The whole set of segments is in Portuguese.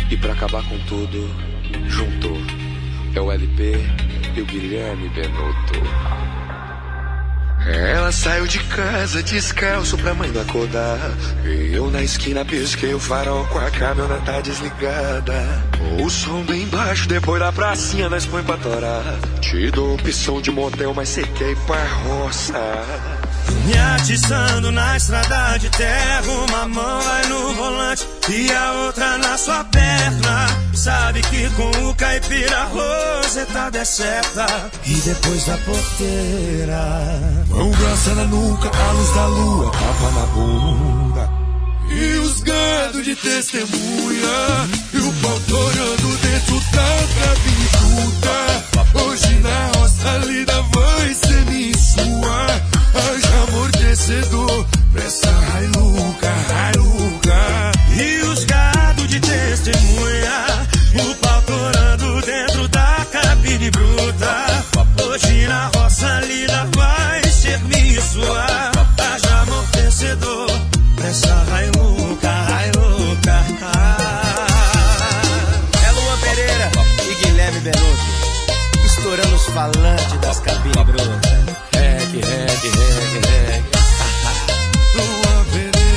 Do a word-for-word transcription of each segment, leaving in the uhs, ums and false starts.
E pra acabar com tudo, juntou. É o L P e o Guilherme Benotto. Ela saiu de casa descalço pra mãe não acordar. E eu na esquina pisquei o farol com a caminhoneta desligada. O som bem baixo, depois da pracinha nós põe pra torar. Te dou opção de motel, mas cê quer ir pra roça. Me atiçando na estrada de terra, uma mão vai no volante e a outra na sua perna. Sabe que com o caipira a rosetada é certa. E depois da porteira, mão grossa na nuca, a luz da lua, tapa na bunda. E os gado de testemunha, e o pau torando dentro da cabine puta. Hoje na roça a lida vai ser minha e sua. Haja amortecedor pra essa Hilux, Hilux. E os gado de testemunha, o pau torando dentro da cabine bruta. Hoje na roça a lida vai ser minha e sua. Haja amortecedor pra essa Hilux, Hilux. É Luan Pereira e Guilherme Benotto, estourando os falantes das cabines brutas. Reggae, reggae, reggae, reggae. Luan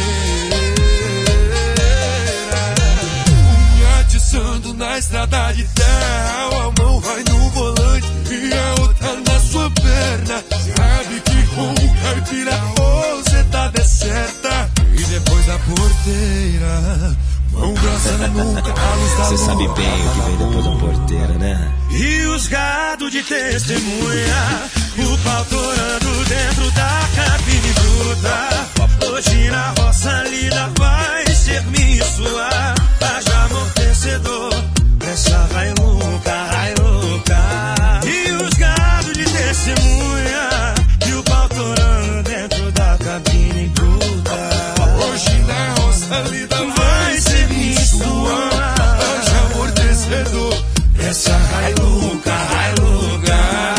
Pereira, me atiçando na estrada de terra. A mão vai no volante e a outra na sua perna. Sabe que com o caipira a rosetada é certa. E depois da porteira, mão grossa na nuca, a luz da lua. Você sabe bem o que vem depois da porteira, né? E os gado de testemunha, o pau torando dentro da cabine bruta. Hoje na roça a lida vai ser minha e sua. Haja amortecedor pra essa Hilux, Hilux. E os gado de testemunha, e o pau torando dentro da cabine bruta. Hoje na roça a lida vai ser minha e sua. Haja amortecedor pra essa Hilux, Hilux.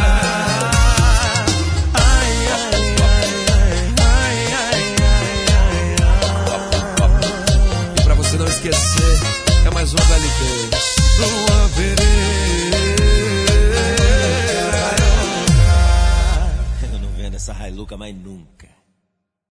Não esquecer, é mais um do L P. Luan Pereira. Eu não vendo essa Hilux mais nunca.